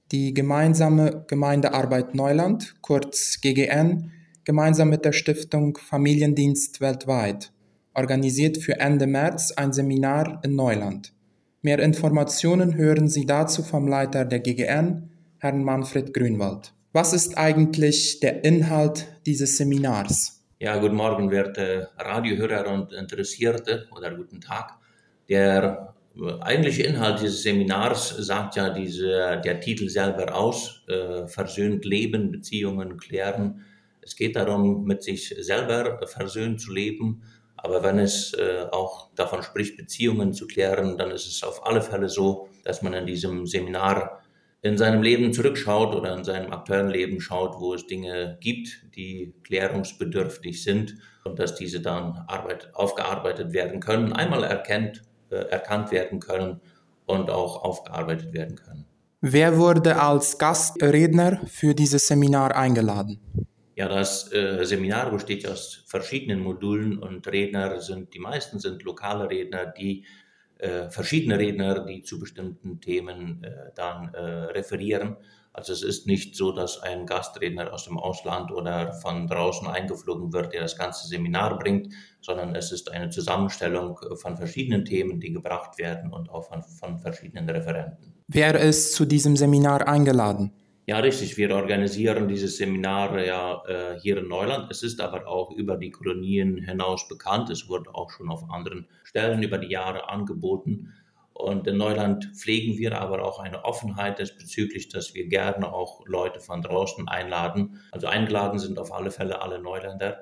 die gemeinsame Gemeindearbeit Neuland, kurz GGN, gemeinsam mit der Stiftung Familiendienst weltweit, organisiert für Ende März ein Seminar in Neuland. Mehr Informationen hören Sie dazu vom Leiter der GGN, Herrn Manfred Grünwald. Was ist eigentlich der Inhalt dieses Seminars? Ja, guten Morgen, werte Radiohörer und Interessierte, oder guten Tag. Der eigentliche Inhalt dieses Seminars sagt ja der Titel selber aus, versöhnt leben, Beziehungen klären. Es geht darum, mit sich selber versöhnt zu leben. Aber wenn es auch davon spricht, Beziehungen zu klären, dann ist es auf alle Fälle so, dass man in diesem Seminar in seinem Leben zurückschaut oder in seinem aktuellen Leben schaut, wo es Dinge gibt, die klärungsbedürftig sind und dass diese dann aufgearbeitet werden können, einmal erkannt werden können und auch aufgearbeitet werden können. Wer wurde als Gastredner für dieses Seminar eingeladen? Ja, das Seminar besteht aus verschiedenen Modulen und die meisten sind lokale Redner, verschiedene Redner, die zu bestimmten Themen dann referieren. Also es ist nicht so, dass ein Gastredner aus dem Ausland oder von draußen eingeflogen wird, der das ganze Seminar bringt, sondern es ist eine Zusammenstellung von verschiedenen Themen, die gebracht werden und auch von verschiedenen Referenten. Wer ist zu diesem Seminar eingeladen? Ja, richtig. Wir organisieren dieses Seminar hier in Neuland. Es ist aber auch über die Kolonien hinaus bekannt. Es wurde auch schon auf anderen Stellen über die Jahre angeboten. Und in Neuland pflegen wir aber auch eine Offenheit diesbezüglich, dass wir gerne auch Leute von draußen einladen. Also eingeladen sind auf alle Fälle alle Neuländer,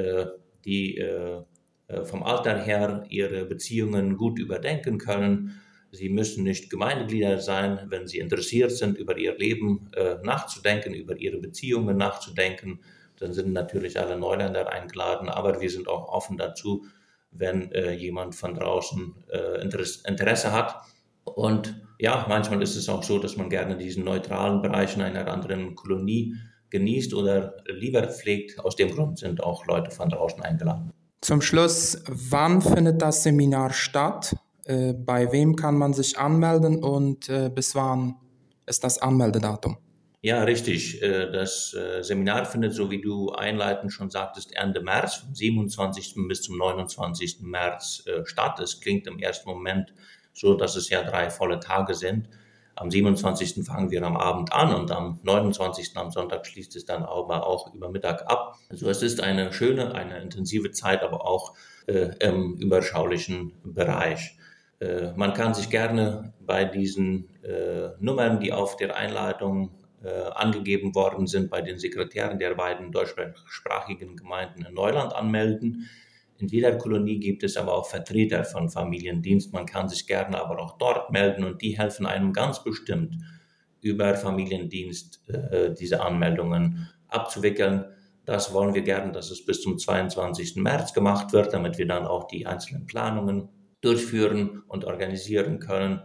die vom Alter her ihre Beziehungen gut überdenken können. Sie müssen nicht Gemeindeglieder sein, wenn sie interessiert sind, über ihr Leben nachzudenken, über ihre Beziehungen nachzudenken. Dann sind natürlich alle Neuländer eingeladen, aber wir sind auch offen dazu, wenn jemand von draußen Interesse hat. Und ja, manchmal ist es auch so, dass man gerne diesen neutralen Bereich in einer anderen Kolonie genießt oder lieber pflegt. Aus dem Grund sind auch Leute von draußen eingeladen. Zum Schluss, wann findet das Seminar statt? Bei wem kann man sich anmelden und bis wann ist das Anmeldedatum? Ja, richtig. Das Seminar findet, so wie du einleitend schon sagtest, Ende März, vom 27. bis zum 29. März statt. Es klingt im ersten Moment so, dass es ja 3 volle Tage sind. Am 27. fangen wir am Abend an und am 29. am Sonntag schließt es dann aber auch über Mittag ab. Also es ist eine schöne, eine intensive Zeit, aber auch im überschaulichen Bereich. Man kann sich gerne bei diesen Nummern, die auf der Einladung angegeben worden sind, bei den Sekretären der beiden deutschsprachigen Gemeinden in Neuland anmelden. In jeder Kolonie gibt es aber auch Vertreter von Familiendienst. Man kann sich gerne aber auch dort melden und die helfen einem ganz bestimmt, über Familiendienst diese Anmeldungen abzuwickeln. Das wollen wir gerne, dass es bis zum 22. März gemacht wird, damit wir dann auch die einzelnen Planungen durchführen und organisieren können.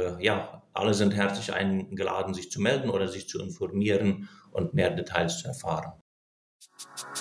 Alle sind herzlich eingeladen, sich zu melden oder sich zu informieren und mehr Details zu erfahren.